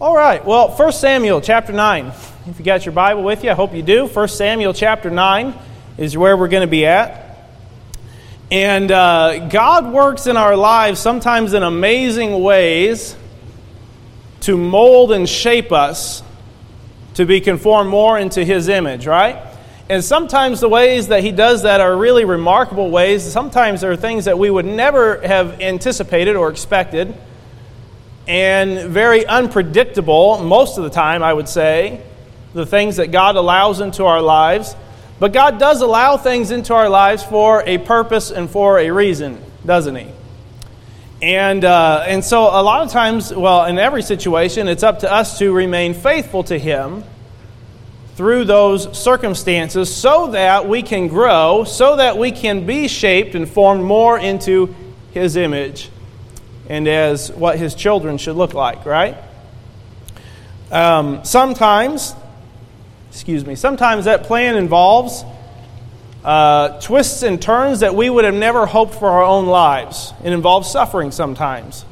All right, well, 1 Samuel chapter 9. If you got your Bible with you, I hope you do. 1 Samuel chapter 9 is where we're going to be at. And God works in our lives sometimes in amazing ways to mold and shape us to be conformed more into His image, right? And sometimes the ways that He does that are really remarkable ways. Sometimes there are things that we would never have anticipated or expected, and very unpredictable most of the time, I would say, the things that God allows into our lives. But God does allow things into our lives for a purpose and for a reason, doesn't He? And so a lot of times, well, in every situation, it's up to us to remain faithful to Him through those circumstances so that we can grow, so that we can be shaped and formed more into His image and as what His children should look like, right? Sometimes that plan involves twists and turns that we would have never hoped for our own lives. It involves suffering sometimes.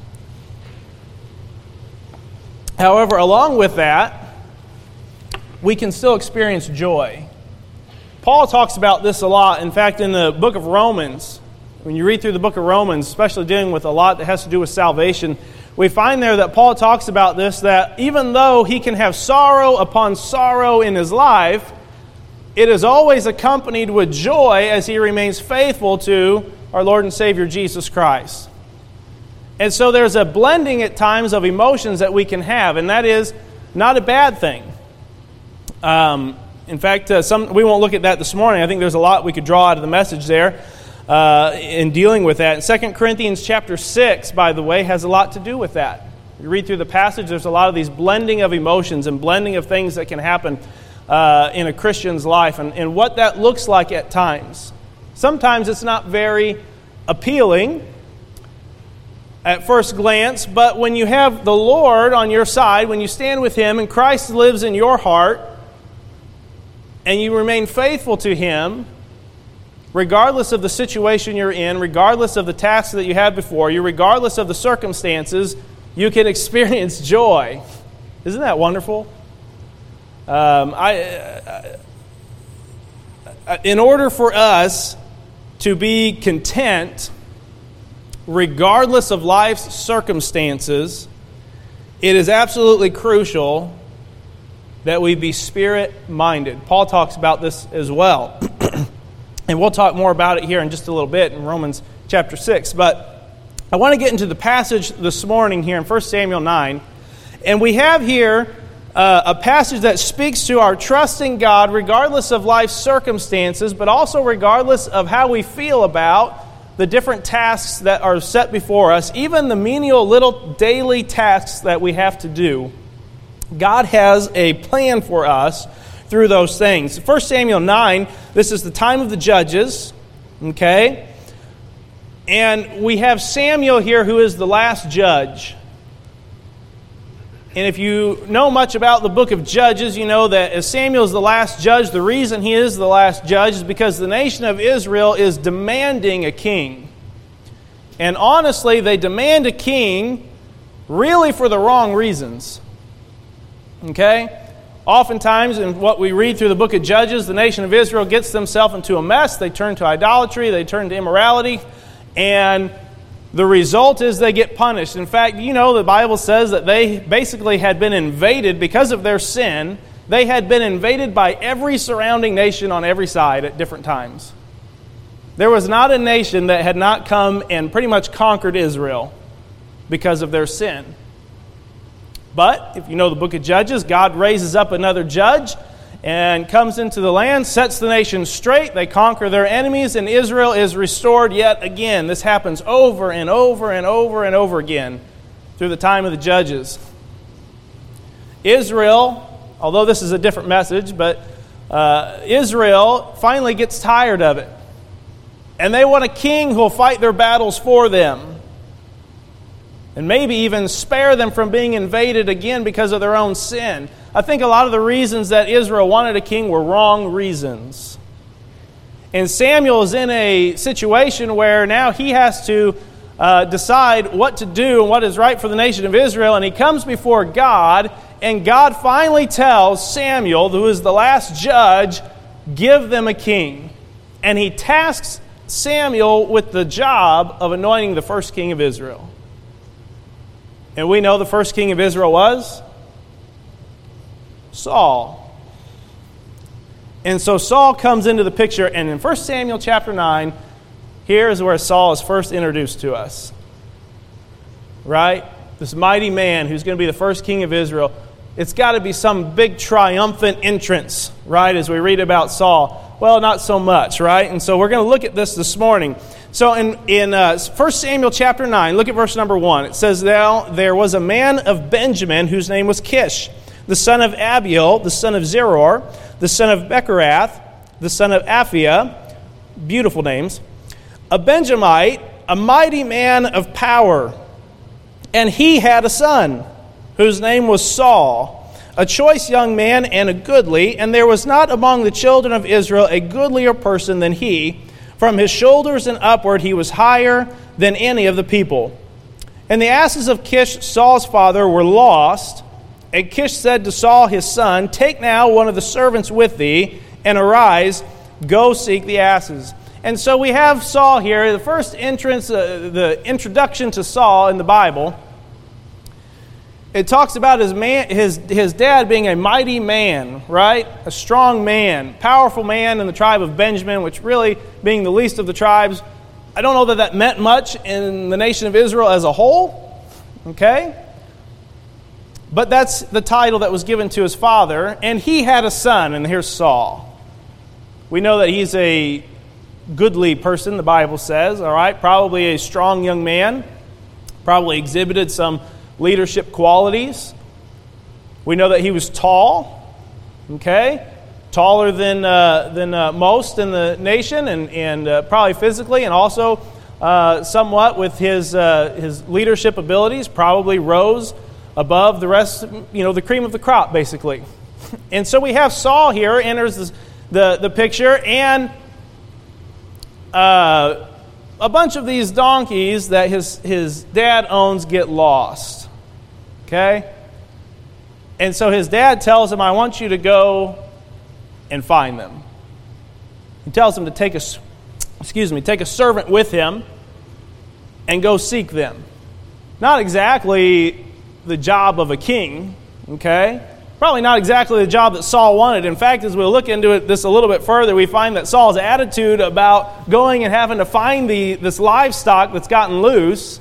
However, along with that, we can still experience joy. Paul talks about this a lot. In fact, in the book of Romans, when you read through the book of Romans, especially dealing with a lot that has to do with salvation, we find there that Paul talks about this, that even though he can have sorrow upon sorrow in his life, it is always accompanied with joy as he remains faithful to our Lord and Savior Jesus Christ. And so there's a blending at times of emotions that we can have, and that is not a bad thing. In fact, we won't look at that this morning. I think there's a lot we could draw out of the message there in dealing with that. 2 Corinthians chapter 6, by the way, has a lot to do with that. You read through the passage, there's a lot of these blending of emotions and blending of things that can happen in a Christian's life and what that looks like at times. Sometimes it's not very appealing at first glance, but when you have the Lord on your side, when you stand with Him and Christ lives in your heart, and you remain faithful to Him, regardless of the situation you're in, regardless of the tasks that you had before you, regardless of the circumstances, you can experience joy. Isn't that wonderful? In order for us to be content, regardless of life's circumstances, it is absolutely crucial that we be spirit-minded. Paul talks about this as well. And we'll talk more about it here in just a little bit in Romans chapter 6. But I want to get into the passage this morning here in 1 Samuel 9. And we have here a passage that speaks to our trusting God regardless of life's circumstances, but also regardless of how we feel about the different tasks that are set before us, even the menial little daily tasks that we have to do. God has a plan for us through those things. 1 Samuel 9, this is the time of the judges, okay? And we have Samuel here who is the last judge. And if you know much about the book of Judges, you know that as Samuel is the last judge, the reason he is the last judge is because the nation of Israel is demanding a king. And honestly, they demand a king really for the wrong reasons. Okay? Oftentimes, in what we read through the book of Judges, the nation of Israel gets themselves into a mess. They turn to idolatry. They turn to immorality. And the result is they get punished. In fact, you know, the Bible says that they basically had been invaded because of their sin. They had been invaded by every surrounding nation on every side at different times. There was not a nation that had not come and pretty much conquered Israel because of their sin. But, if you know the book of Judges, God raises up another judge and comes into the land, sets the nation straight, they conquer their enemies, and Israel is restored yet again. This happens over and over and over and over again through the time of the judges. Israel, although this is a different message, but Israel finally gets tired of it. And they want a king who will fight their battles for them. And maybe even spare them from being invaded again because of their own sin. I think a lot of the reasons that Israel wanted a king were wrong reasons. And Samuel is in a situation where now he has to decide what to do and what is right for the nation of Israel. And he comes before God, and God finally tells Samuel, who is the last judge, give them a king. And he tasks Samuel with the job of anointing the first king of Israel. And we know the first king of Israel was Saul. And so Saul comes into the picture, and in 1 Samuel chapter 9, here is where Saul is first introduced to us. Right? This mighty man who's going to be the first king of Israel. It's got to be some big triumphant entrance, right, as we read about Saul. Well, not so much, right? And so we're going to look at this morning. So in 1 Samuel chapter 9, look at verse number 1. It says, "Now there was a man of Benjamin whose name was Kish, the son of Abiel, the son of Zeror, the son of Bechorath, the son of Aphiah," beautiful names, "a Benjamite, a mighty man of power. And he had a son, whose name was Saul, a choice young man and a goodly, and there was not among the children of Israel a goodlier person than he. From his shoulders and upward he was higher than any of the people. And the asses of Kish, Saul's father, were lost. And Kish said to Saul his son, Take now one of the servants with thee, and arise, go seek the asses." And so we have Saul here, the first entrance, the introduction to Saul in the Bible. It talks about his dad being a mighty man, right? A strong man, powerful man in the tribe of Benjamin, which really being the least of the tribes, I don't know that meant much in the nation of Israel as a whole, okay? But that's the title that was given to his father, and he had a son, and here's Saul. We know that he's a goodly person, the Bible says, all right? Probably a strong young man, probably exhibited some leadership qualities. We know that he was tall, okay? Taller than most in the nation, and probably physically, and also somewhat with his leadership abilities, probably rose above the rest, the cream of the crop, basically. And so we have Saul here, enters the picture, and a bunch of these donkeys that his dad owns get lost. Okay? And so his dad tells him, I want you to go and find them. He tells him to take a servant with him and go seek them. Not exactly the job of a king, okay? Probably not exactly the job that Saul wanted. In fact, as we'll look into this a little bit further, we find that Saul's attitude about going and having to find this livestock that's gotten loose,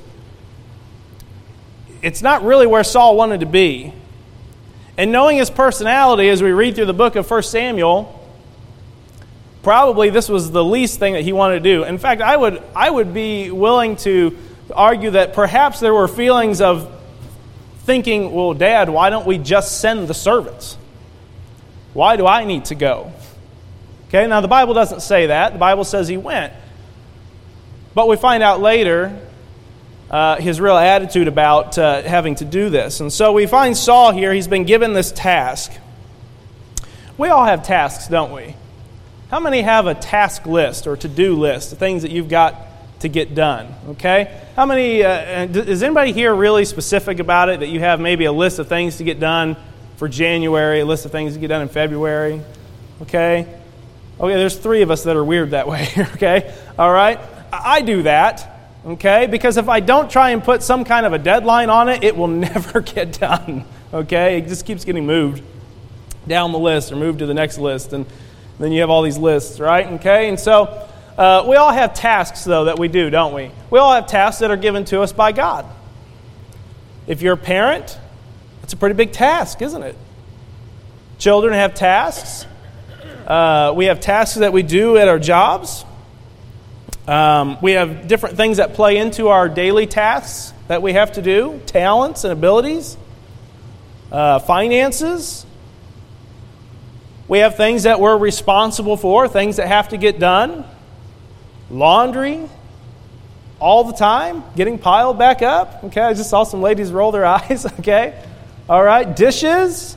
it's not really where Saul wanted to be. And knowing his personality, as we read through the book of 1 Samuel, probably this was the least thing that he wanted to do. In fact, I would be willing to argue that perhaps there were feelings of thinking, well, Dad, why don't we just send the servants? Why do I need to go? Okay, now the Bible doesn't say that. The Bible says he went. But we find out later his real attitude about having to do this. And so we find Saul here, he's been given this task. We all have tasks, don't we? How many have a task list or to-do list, the things that you've got to get done, okay? How many, is anybody here really specific about it, that you have maybe a list of things to get done for January, a list of things to get done in February, okay? Okay, there's 3 of us that are weird that way, okay? All right? I do that, okay? Because if I don't try and put some kind of a deadline on it, it will never get done, okay? It just keeps getting moved down the list or moved to the next list, and then you have all these lists, right? Okay, and so we all have tasks, though, that we do, don't we? We all have tasks that are given to us by God. If you're a parent, it's a pretty big task, isn't it? Children have tasks. We have tasks that we do at our jobs. We have different things that play into our daily tasks that we have to do, talents and abilities, finances. We have things that we're responsible for, things that have to get done. Laundry, all the time, getting piled back up. Okay, I just saw some ladies roll their eyes. Okay, all right, dishes.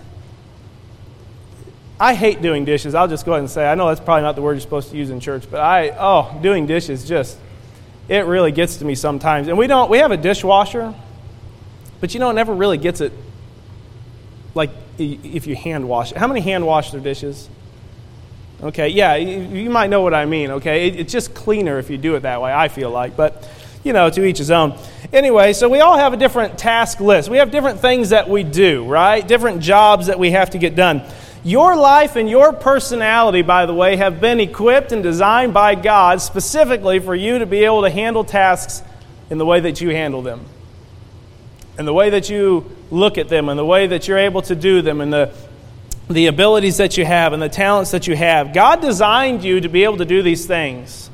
I hate doing dishes. I'll just go ahead and say, I know that's probably not the word you're supposed to use in church, but doing dishes just, It really gets to me sometimes. And we have a dishwasher, but it never really gets it like if you hand wash it. How many hand wash their dishes? Okay, yeah, you might know what I mean, okay? It's just cleaner if you do it that way, I feel like. But, to each his own. Anyway, so we all have a different task list. We have different things that we do, right? Different jobs that we have to get done. Your life and your personality, by the way, have been equipped and designed by God specifically for you to be able to handle tasks in the way that you handle them. And the way that you look at them and the way that you're able to do them and the abilities that you have and the talents that you have. God designed you to be able to do these things.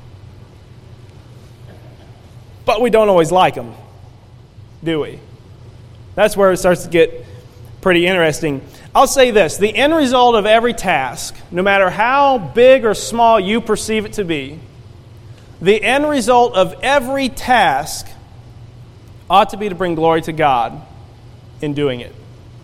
But we don't always like them, do we? That's where it starts to get pretty interesting. I'll say this, the end result of every task, no matter how big or small you perceive it to be, the end result of every task ought to be to bring glory to God in doing it.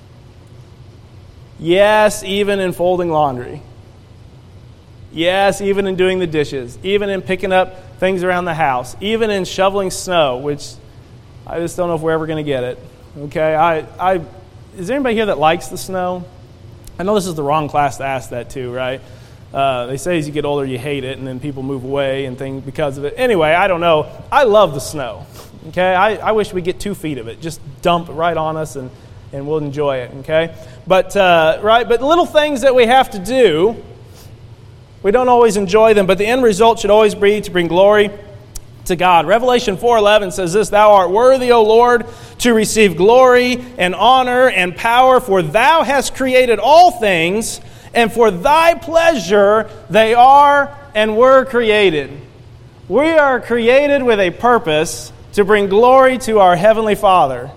Yes, even in folding laundry. Yes, even in doing the dishes. Even in picking up things around the house. Even in shoveling snow, which I just don't know if we're ever going to get it. Okay, is there anybody here that likes the snow? I know this is the wrong class to ask that to, right? They say as you get older you hate it and then people move away and things because of it. Anyway, I don't know. I love the snow. Okay, I wish we get 2 feet of it. Just dump it right on us and we'll enjoy it. Okay, but little things that we have to do, we don't always enjoy them, but the end result should always be to bring glory to God. Revelation 4:11 says this, "Thou art worthy, O Lord, to receive glory and honor and power, for thou hast created all things, and for thy pleasure they are and were created." We are created with a purpose to bring glory to our Heavenly Father,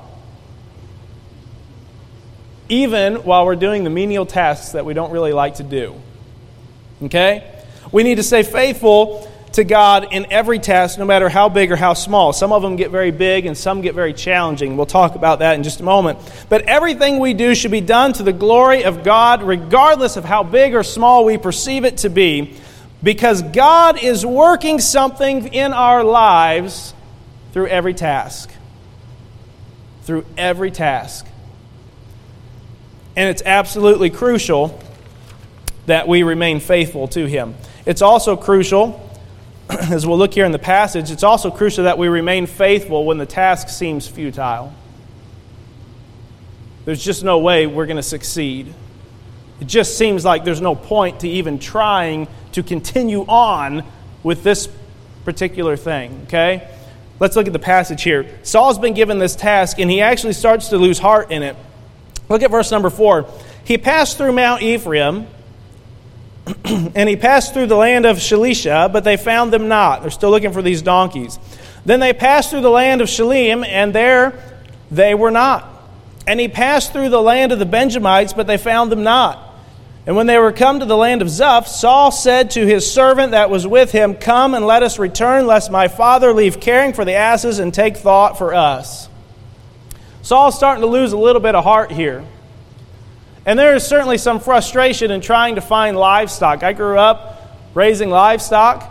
even while we're doing the menial tasks that we don't really like to do. Okay? We need to stay faithful to God in every task, no matter how big or how small. Some of them get very big and some get very challenging. We'll talk about that in just a moment. But everything we do should be done to the glory of God, regardless of how big or small we perceive it to be, because God is working something in our lives through every task. Through every task. And it's absolutely crucial that we remain faithful to Him. It's also crucial, as we'll look here in the passage, it's also crucial that we remain faithful when the task seems futile. There's just no way we're going to succeed. It just seems like there's no point to even trying to continue on with this particular thing, okay? Let's look at the passage here. Saul's been given this task, and he actually starts to lose heart in it. Look at verse number 4. He passed through Mount Ephraim, and he passed through the land of Shalisha, but they found them not. They're still looking for these donkeys. Then they passed through the land of Shalim, and there they were not. And he passed through the land of the Benjamites, but they found them not. And when they were come to the land of Zuph, Saul said to his servant that was with him, "Come and let us return, lest my father leave caring for the asses and take thought for us." Saul's starting to lose a little bit of heart here. And there is certainly some frustration in trying to find livestock. I grew up raising livestock,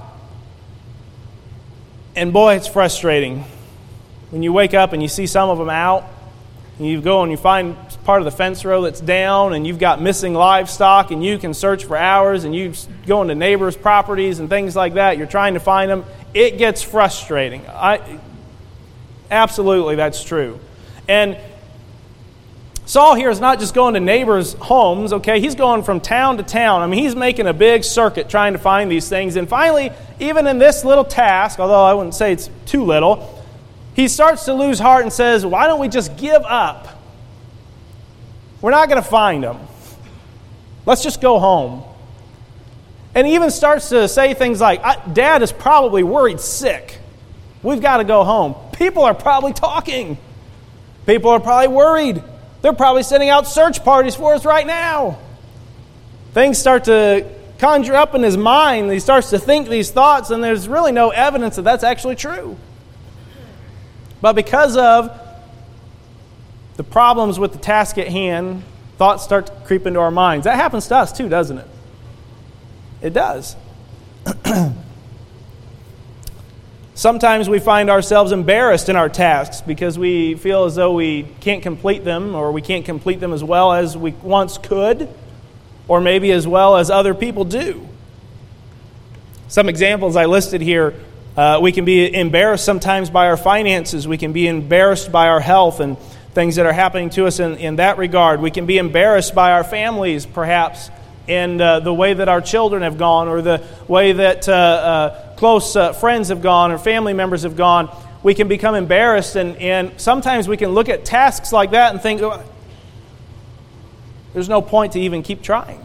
and boy, it's frustrating. When you wake up and you see some of them out, and you go and you find part of the fence row that's down, and you've got missing livestock, and you can search for hours, and you go into neighbors' properties and things like that. You're trying to find them. It gets frustrating. Absolutely, that's true. And Saul here is not just going to neighbors' homes, okay? He's going from town to town. I mean, he's making a big circuit trying to find these things. And finally, even in this little task, although I wouldn't say it's too little, he starts to lose heart and says, why don't we just give up? We're not going to find them. Let's just go home. And he even starts to say things like, Dad is probably worried sick. We've got to go home. People are probably talking. People are probably worried. They're probably sending out search parties for us right now. Things start to conjure up in his mind. He starts to think these thoughts, and there's really no evidence that that's actually true. But because of the problems with the task at hand, thoughts start to creep into our minds. That happens to us too, doesn't it? It does. Sometimes we find ourselves embarrassed in our tasks because we feel as though we can't complete them, or we can't complete them as well as we once could, or maybe as well as other people do. Some examples I listed here. We can be embarrassed sometimes by our finances. We can be embarrassed by our health and things that are happening to us in that regard. We can be embarrassed by our families, perhaps, and the way that our children have gone, or the way that close friends have gone, or family members have gone. We can become embarrassed, and sometimes we can look at tasks like that and think, oh, there's no point to even keep trying.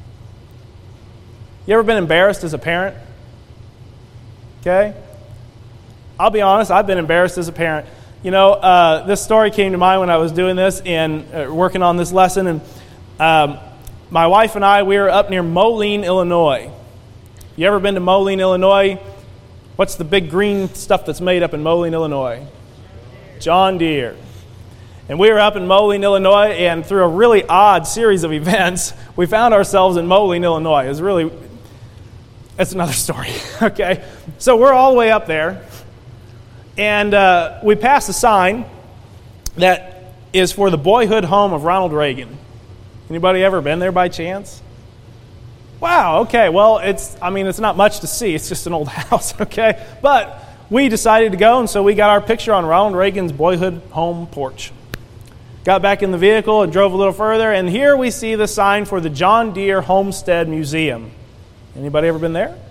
You ever been embarrassed as a parent? Okay? I'll be honest, I've been embarrassed as a parent. You know, this story came to mind when I was doing this and working on this lesson. And my wife and I, we were up near Moline, Illinois. You ever been to Moline, Illinois? What's the big green stuff that's made up in Moline, Illinois? John Deere. And we were up in Moline, Illinois, and through a really odd series of events, we found ourselves in Moline, Illinois. It was really... That's another story, okay? So we're all the way up there, and we passed a sign that is for the boyhood home of Ronald Reagan. Anybody ever been there by chance? Wow, okay, well, it's not much to see. It's just an old house, okay? But we decided to go, and so we got our picture on Ronald Reagan's boyhood home porch. Got back in the vehicle and drove a little further, and here we see the sign for the John Deere Homestead Museum. Anybody ever been there?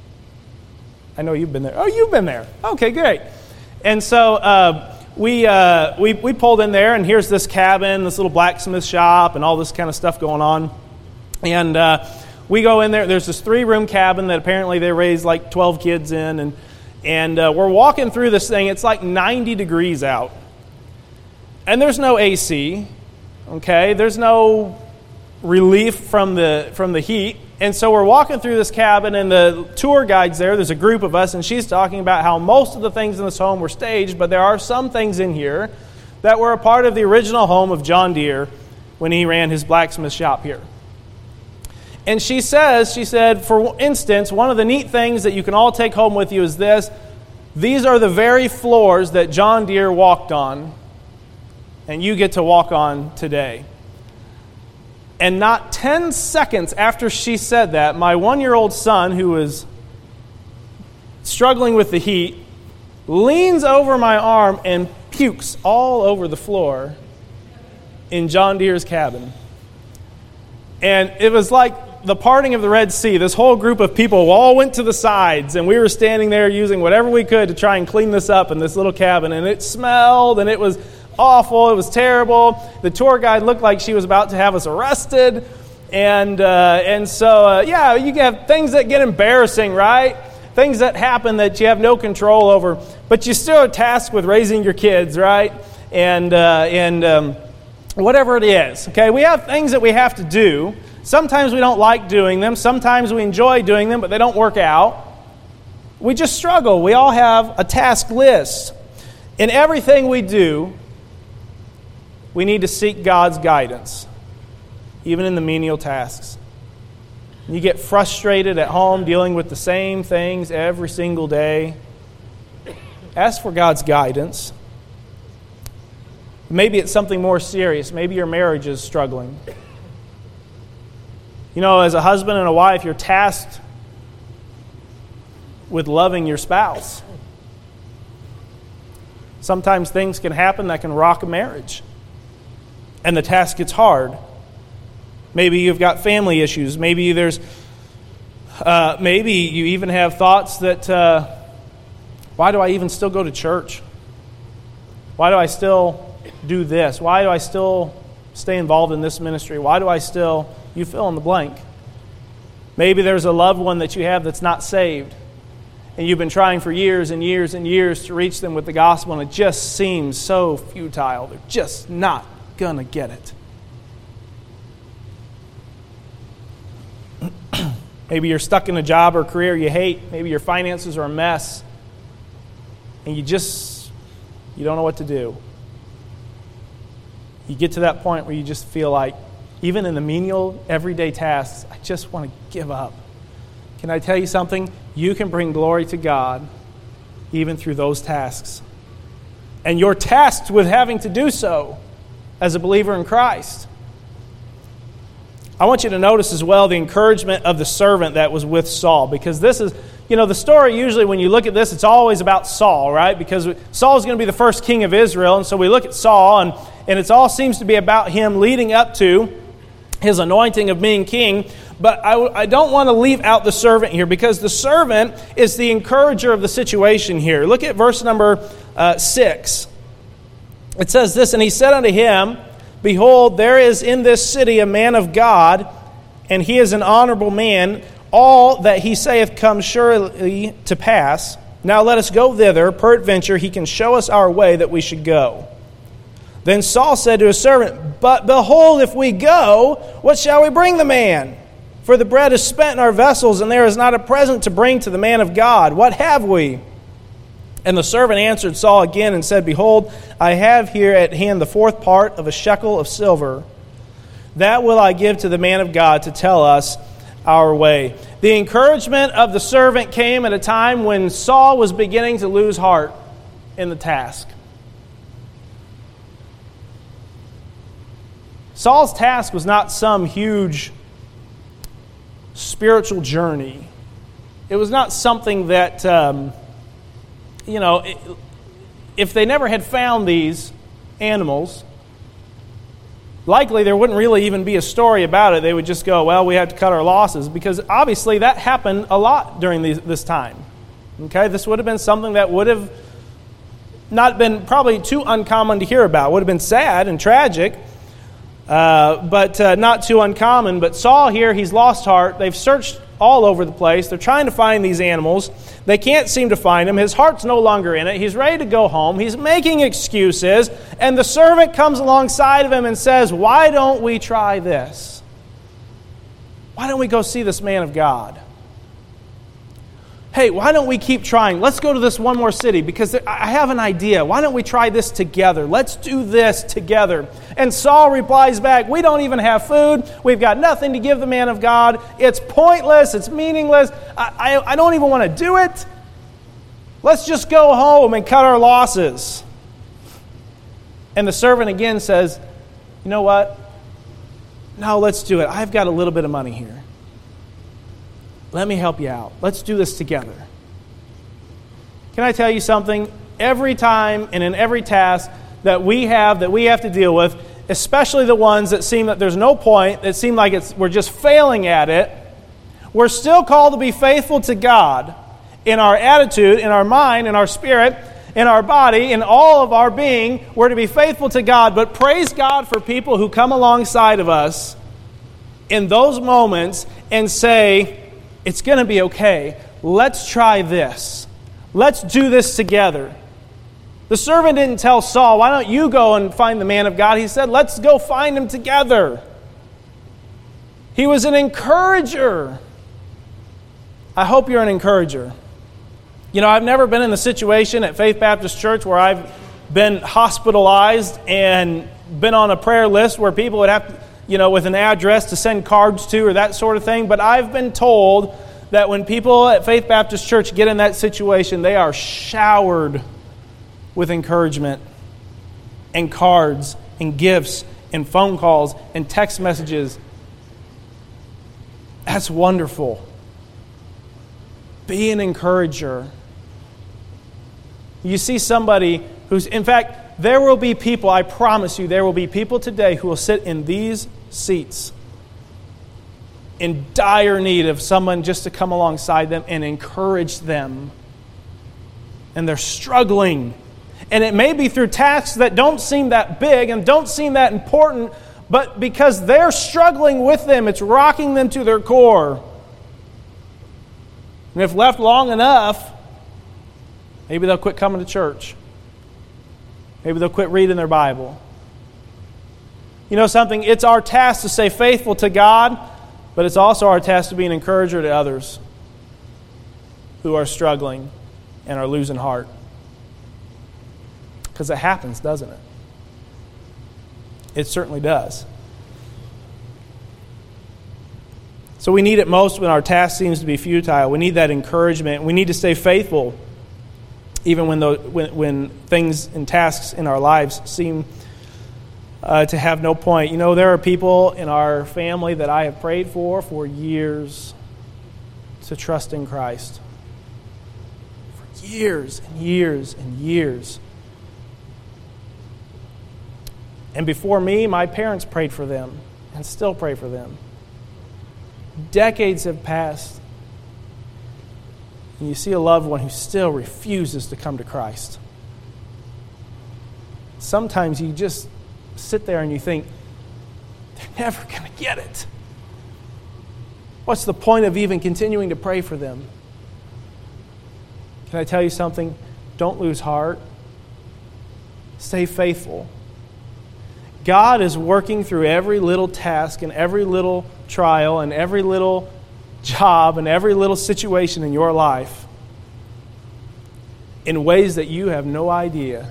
I know you've been there. Oh, you've been there. Okay, great. And so we pulled in there, and here's this cabin, this little blacksmith shop, and all this kind of stuff going on. And we go in there. There's this 3-room cabin that apparently they raised like 12 kids in, and we're walking through this thing. It's like 90 degrees out, and there's no AC. Okay, there's no relief from the heat. And so we're walking through this cabin, and the tour guide's there's a group of us, and she's talking about how most of the things in this home were staged, but there are some things in here that were a part of the original home of John Deere when he ran his blacksmith shop here. And she said, for instance, one of the neat things that you can all take home with you is this: these are the very floors that John Deere walked on, and you get to walk on today. And not 10 seconds after she said that, my 1-year-old son, who was struggling with the heat, leans over my arm and pukes all over the floor in John Deere's cabin. And it was like the parting of the Red Sea. This whole group of people all went to the sides, and we were standing there using whatever we could to try and clean this up in this little cabin. And it smelled, and it was awful. It was terrible. The tour guide looked like she was about to have us arrested. And so you have things that get embarrassing, right? Things that happen that you have no control over. But you still are tasked with raising your kids, right? And whatever it is, okay? We have things that we have to do. Sometimes we don't like doing them. Sometimes we enjoy doing them, but they don't work out. We just struggle. We all have a task list. In everything we do, we need to seek God's guidance, even in the menial tasks. You get frustrated at home dealing with the same things every single day. Ask for God's guidance. Maybe it's something more serious. Maybe your marriage is struggling. You know, as a husband and a wife, you're tasked with loving your spouse. Sometimes things can happen that can rock a marriage, and the task gets hard. Maybe you've got family issues. Maybe you even have thoughts that, why do I even still go to church? Why do I still do this? Why do I still stay involved in this ministry? Why do I still, you fill in the blank. Maybe there's a loved one that you have that's not saved, and you've been trying for years and years and years to reach them with the gospel, and it just seems so futile. They're just not going to get it. Maybe you're stuck in a job or career you hate. Maybe your finances are a mess, and you don't know what to do. You get to that point where you just feel like, even in the menial, everyday tasks, I just want to give up. Can I tell you something? You can bring glory to God even through those tasks. And you're tasked with having to do so as a believer in Christ. I want you to notice as well the encouragement of the servant that was with Saul, because this is, the story usually when you look at this, it's always about Saul, right? Because Saul is going to be the first king of Israel, and so we look at Saul, and it all seems to be about him leading up to his anointing of being king. But I don't want to leave out the servant here, because the servant is the encourager of the situation here. Look at verse number 6. It says this, "And he said unto him, Behold, there is in this city a man of God, and he is an honorable man. All that he saith comes surely to pass. Now let us go thither. Peradventure he can show us our way that we should go. Then Saul said to his servant, But behold, if we go, what shall we bring the man? For the bread is spent in our vessels, and there is not a present to bring to the man of God. What have we? And the servant answered Saul again and said, Behold, I have here at hand the 4th part of a shekel of silver. That will I give to the man of God to tell us our way." The encouragement of the servant came at a time when Saul was beginning to lose heart in the task. Saul's task was not some huge spiritual journey. It was not something that, if they never had found these animals, likely there wouldn't really even be a story about it. They would just go, well, we have to cut our losses, because obviously that happened a lot during this time. Okay, this would have been something that would have not been probably too uncommon to hear about. It would have been sad and tragic, but not too uncommon. But Saul here, he's lost heart. They've searched all over the place. They're trying to find these animals. They can't seem to find them. His heart's no longer in it. He's ready to go home. He's making excuses. And the servant comes alongside of him and says, "Why don't we try this? Why don't we go see this man of God? Hey, why don't we keep trying? Let's go to this one more city, because I have an idea. Why don't we try this together? Let's do this together." And Saul replies back, "We don't even have food. We've got nothing to give the man of God. It's pointless. It's meaningless. I don't even want to do it. Let's just go home and cut our losses." And the servant again says, "You know what? No, let's do it. I've got a little bit of money here. Let me help you out. Let's do this together." Can I tell you something? Every time and in every task that we have to deal with, especially the ones that seem that there's no point, that seem like we're just failing at it, we're still called to be faithful to God in our attitude, in our mind, in our spirit, in our body, in all of our being. We're to be faithful to God. But praise God for people who come alongside of us in those moments and say, "It's going to be okay. Let's try this. Let's do this together." The servant didn't tell Saul, "Why don't you go and find the man of God?" He said, "Let's go find him together." He was an encourager. I hope you're an encourager. I've never been in a situation at Faith Baptist Church where I've been hospitalized and been on a prayer list where people would have to, with an address to send cards to or that sort of thing. But I've been told that when people at Faith Baptist Church get in that situation, they are showered with encouragement and cards and gifts and phone calls and text messages. That's wonderful. Be an encourager. You see somebody who's, in fact, there will be people, I promise you, there will be people today who will sit in these seats in dire need of someone just to come alongside them and encourage them. And they're struggling. And it may be through tasks that don't seem that big and don't seem that important, but because they're struggling with them, it's rocking them to their core. And if left long enough, maybe they'll quit coming to church. Maybe they'll quit reading their Bible. You know something? It's our task to stay faithful to God, but it's also our task to be an encourager to others who are struggling and are losing heart. Because it happens, doesn't it? It certainly does. So we need it most when our task seems to be futile. We need that encouragement. We need to stay faithful even when things and tasks in our lives seem to have no point. You know, there are people in our family that I have prayed for years to trust in Christ. For years and years and years. And before me, my parents prayed for them and still pray for them. Decades have passed. And you see a loved one who still refuses to come to Christ. Sometimes you just sit there and you think, they're never going to get it. What's the point of even continuing to pray for them? Can I tell you something? Don't lose heart. Stay faithful. God is working through every little task and every little trial and every little job and every little situation in your life in ways that you have no idea.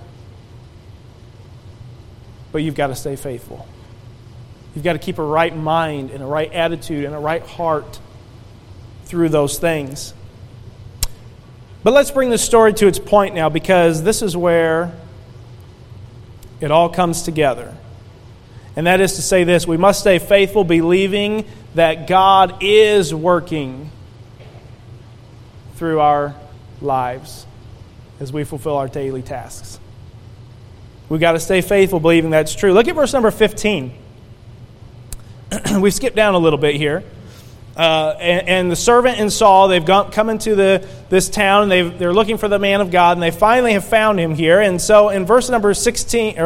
But you've got to stay faithful. You've got to keep a right mind and a right attitude and a right heart through those things. But let's bring this story to its point now, because this is where it all comes together. And that is to say this: we must stay faithful, believing that God is working through our lives as we fulfill our daily tasks. We've got to stay faithful, believing that's true. Look at verse number 15. We've skipped down a little bit here. And the servant and Saul, they've come into this town, and they're looking for the man of God, and they finally have found him here. And so in verse 15,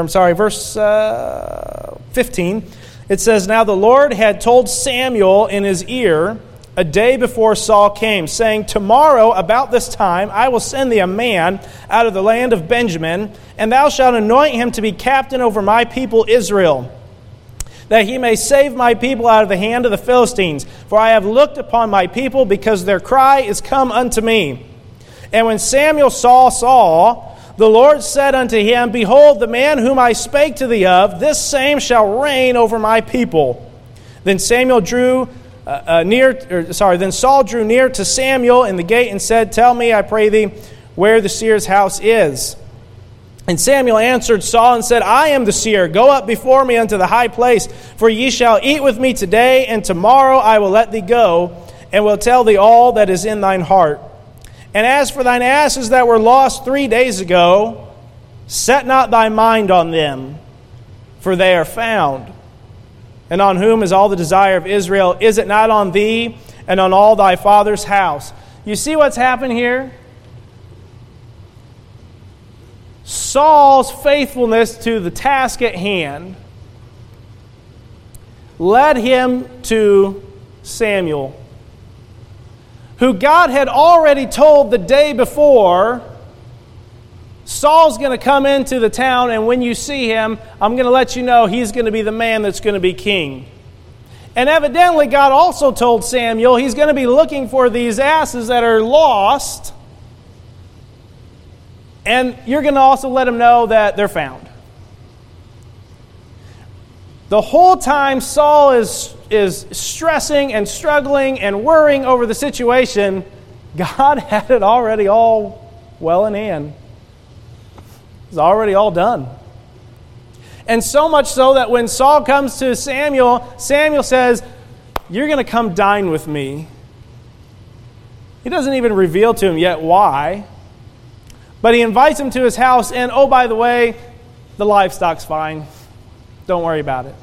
it says, "Now the Lord had told Samuel in his ear a day before Saul came, saying, 'Tomorrow about this time I will send thee a man out of the land of Benjamin, and thou shalt anoint him to be captain over my people Israel, that he may save my people out of the hand of the Philistines. For I have looked upon my people, because their cry is come unto me.' And when Samuel saw Saul, the Lord said unto him, Behold, the man whom I spake to thee of, this same shall reign over my people. Then Saul drew near to Samuel in the gate and said, Tell me, I pray thee, where the seer's house is. And Samuel answered Saul and said, I am the seer. Go up before me unto the high place, for ye shall eat with me today, and tomorrow I will let thee go, and will tell thee all that is in thine heart. And as for thine asses that were lost 3 days ago, set not thy mind on them, for they are found. And on whom is all the desire of Israel? Is it not on thee and on all thy father's house?" You see what's happened here? Saul's faithfulness to the task at hand led him to Samuel, who God had already told the day before, Saul's going to come into the town, and when you see him, I'm going to let you know he's going to be the man that's going to be king. And evidently, God also told Samuel he's going to be looking for these asses that are lost, and you're going to also let him know that they're found. The whole time Saul is stressing and struggling and worrying over the situation, God had it already all well in hand. It's already all done. And so much so that when Saul comes to Samuel, Samuel says, You're going to come dine with me. He doesn't even reveal to him yet why. But he invites him to his house, and oh, by the way, the livestock's fine. Don't worry about it.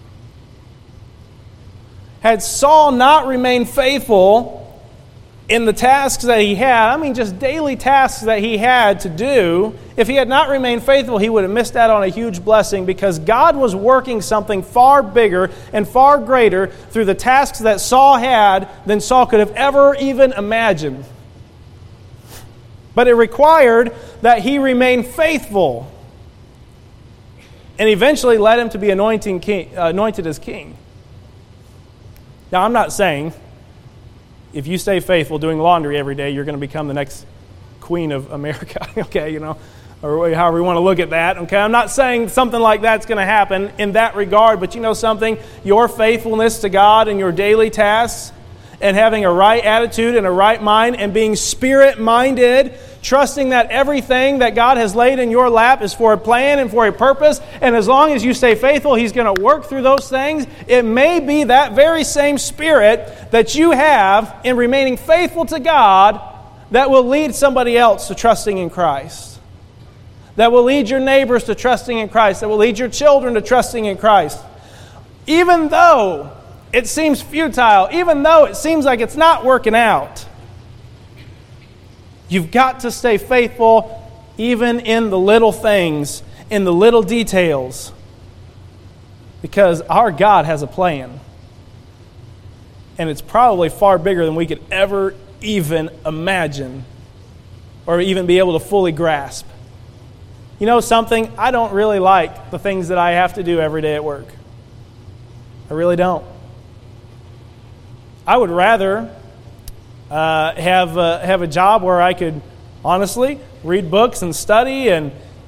Had Saul not remained faithful in the tasks that he had, just daily tasks that he had to do, if he had not remained faithful, he would have missed out on a huge blessing, because God was working something far bigger and far greater through the tasks that Saul had than Saul could have ever even imagined. But it required that he remain faithful, and eventually led him to be anointed as king. Now, I'm not saying if you stay faithful doing laundry every day, you're going to become the next queen of America, okay, or however you want to look at that, okay? I'm not saying something like that's going to happen in that regard, but you know something? Your faithfulness to God and your daily tasks and having a right attitude and a right mind and being spirit-minded trusting that everything that God has laid in your lap is for a plan and for a purpose, and as long as you stay faithful, He's going to work through those things. It may be that very same spirit that you have in remaining faithful to God that will lead somebody else to trusting in Christ, that will lead your neighbors to trusting in Christ, that will lead your children to trusting in Christ. Even though it seems futile, even though it seems like it's not working out, you've got to stay faithful even in the little things, in the little details, because our God has a plan. And it's probably far bigger than we could ever even imagine or even be able to fully grasp. You know something? I don't really like the things that I have to do every day at work. I really don't. I would rather have a job where I could honestly read books and study and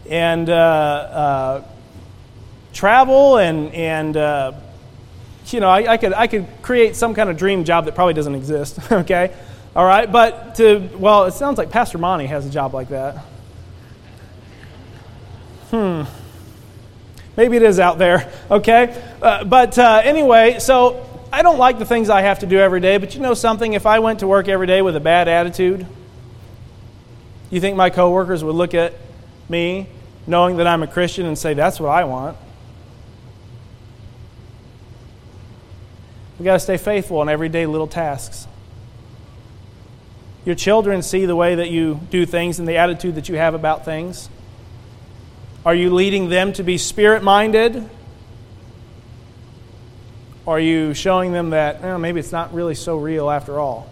travel and I could create some kind of dream job that probably doesn't exist. Okay, all right, but it sounds like Pastor Monty has a job like that. Maybe it is out there. Okay, anyway, so. I don't like the things I have to do every day, but you know something? If I went to work every day with a bad attitude, you think my coworkers would look at me, knowing that I'm a Christian, and say, that's what I want? We've got to stay faithful in everyday little tasks. Your children see the way that you do things and the attitude that you have about things. Are you leading them to be spirit-minded? Or are you showing them that maybe it's not really so real after all?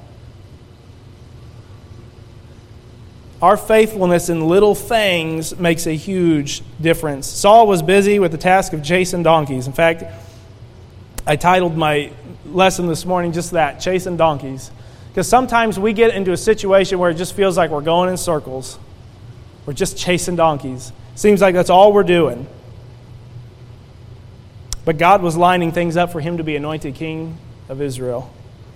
Our faithfulness in little things makes a huge difference. Saul was busy with the task of chasing donkeys. In fact, I titled my lesson this morning just that, chasing donkeys. Because sometimes we get into a situation where it just feels like we're going in circles. We're just chasing donkeys. Seems like that's all we're doing. But God was lining things up for him to be anointed king of Israel.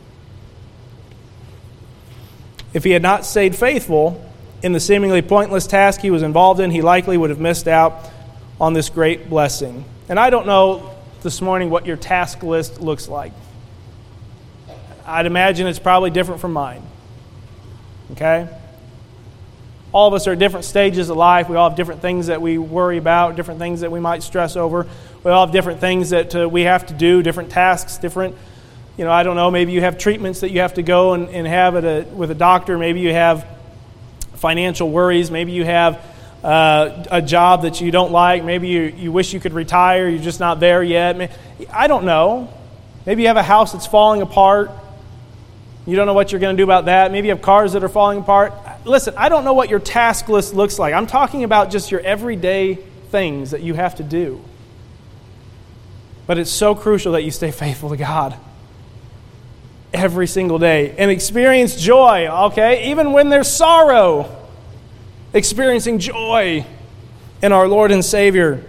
If he had not stayed faithful in the seemingly pointless task he was involved in, he likely would have missed out on this great blessing. And I don't know this morning what your task list looks like. I'd imagine it's probably different from mine. Okay? All of us are at different stages of life. We all have different things that we worry about, different things that we might stress over. We all have different things that we have to do, different tasks, different, I don't know, maybe you have treatments that you have to go and have with a doctor. Maybe you have financial worries. Maybe you have a job that you don't like. Maybe you wish you could retire. You're just not there yet. I don't know. Maybe you have a house that's falling apart. You don't know what you're going to do about that. Maybe you have cars that are falling apart. Listen, I don't know what your task list looks like. I'm talking about just your everyday things that you have to do. But it's so crucial that you stay faithful to God every single day and experience joy, okay? Even when there's sorrow, experiencing joy in our Lord and Savior.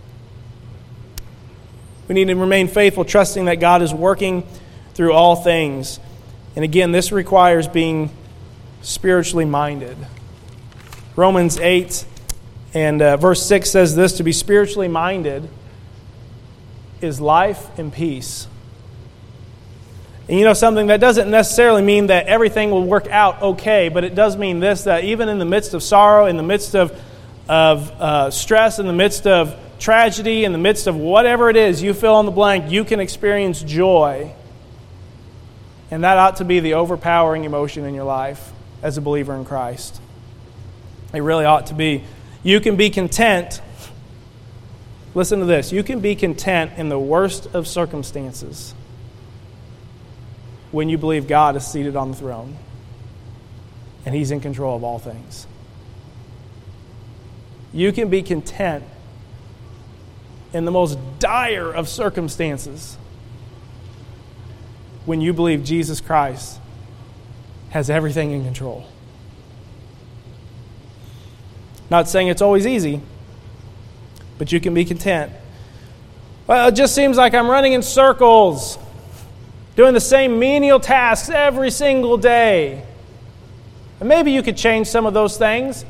We need to remain faithful, trusting that God is working through all things. And again, this requires being spiritually minded. Romans 8 and verse 6 says this, to be spiritually minded is life and peace. And you know something, that doesn't necessarily mean that everything will work out okay, but it does mean this, that even in the midst of sorrow, in the midst of stress, in the midst of tragedy, in the midst of whatever it is, you fill in the blank, you can experience joy. And that ought to be the overpowering emotion in your life as a believer in Christ. It really ought to be. You can be content. Listen to this. You can be content in the worst of circumstances when you believe God is seated on the throne and He's in control of all things. You can be content in the most dire of circumstances when you believe Jesus Christ has everything in control. Not saying it's always easy, but you can be content. Well, it just seems like I'm running in circles, doing the same menial tasks every single day. And maybe you could change some of those things.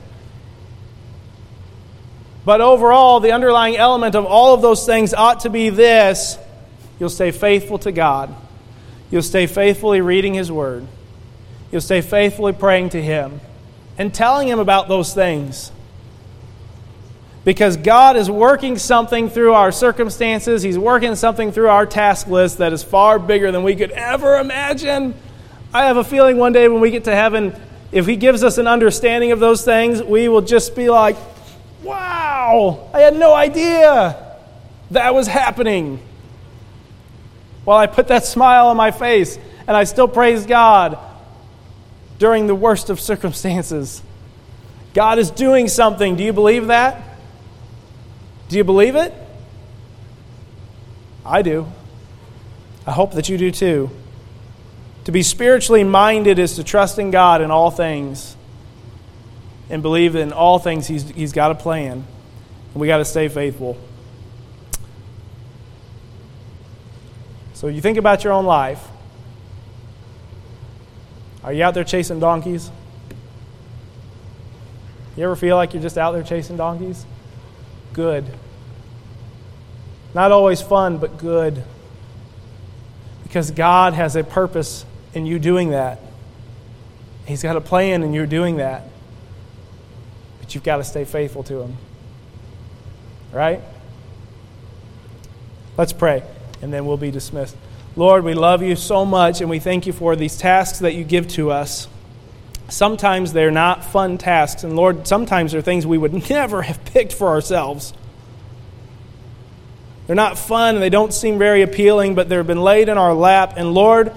But overall, the underlying element of all of those things ought to be this: you'll stay faithful to God. You'll stay faithfully reading His Word. You'll stay faithfully praying to Him and telling Him about those things. Because God is working something through our circumstances. He's working something through our task list that is far bigger than we could ever imagine. I have a feeling one day when we get to heaven, if He gives us an understanding of those things, we will just be like, wow, I had no idea that was happening. While I put that smile on my face and I still praise God during the worst of circumstances. God is doing something. Do you believe that? Do you believe it? I do. I hope that you do too. To be spiritually minded is to trust in God in all things and believe that in all things He's got a plan. And we got to stay faithful. So you think about your own life. Are you out there chasing donkeys? You ever feel like you're just out there chasing donkeys? Good. Not always fun, but good. Because God has a purpose in you doing that. He's got a plan in you doing that. But you've got to stay faithful to Him. Right? Let's pray, and then we'll be dismissed. Lord, we love You so much, and we thank You for these tasks that You give to us. Sometimes they're not fun tasks, and Lord, sometimes they're things we would never have picked for ourselves. They're not fun, and they don't seem very appealing, but they've been laid in our lap. And Lord,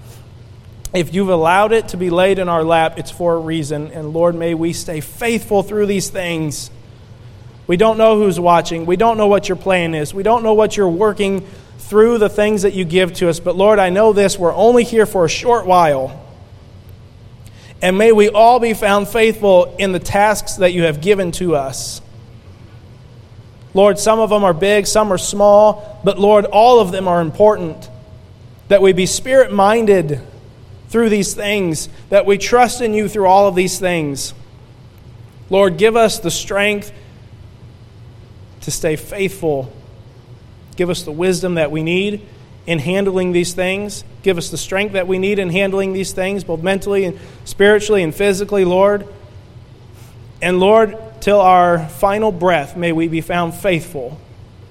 if You've allowed it to be laid in our lap, it's for a reason. And Lord, may we stay faithful through these things. We don't know who's watching. We don't know what Your plan is. We don't know what You're working through the things that You give to us. But Lord, I know this: we're only here for a short while. And may we all be found faithful in the tasks that You have given to us. Lord, some of them are big, some are small, but Lord, all of them are important. That we be spirit-minded through these things, that we trust in You through all of these things. Lord, give us the strength to stay faithful. Give us the wisdom that we need in handling these things. Give us the strength that we need in handling these things, both mentally and spiritually and physically, Lord. And Lord, till our final breath, may we be found faithful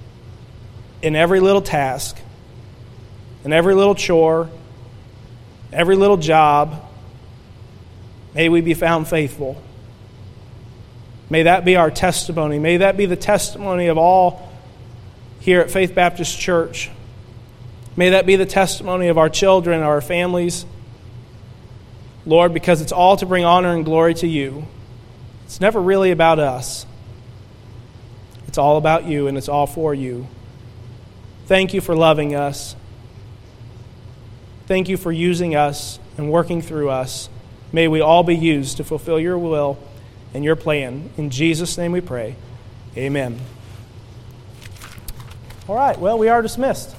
in every little task, in every little chore, every little job. May we be found faithful. May that be our testimony. May that be the testimony of all here at Faith Baptist Church. May that be the testimony of our children, our families. Lord, because it's all to bring honor and glory to You. It's never really about us. It's all about You, and it's all for You. Thank You for loving us. Thank You for using us and working through us. May we all be used to fulfill Your will and Your plan. In Jesus' name we pray. Amen. All right, well, we are dismissed.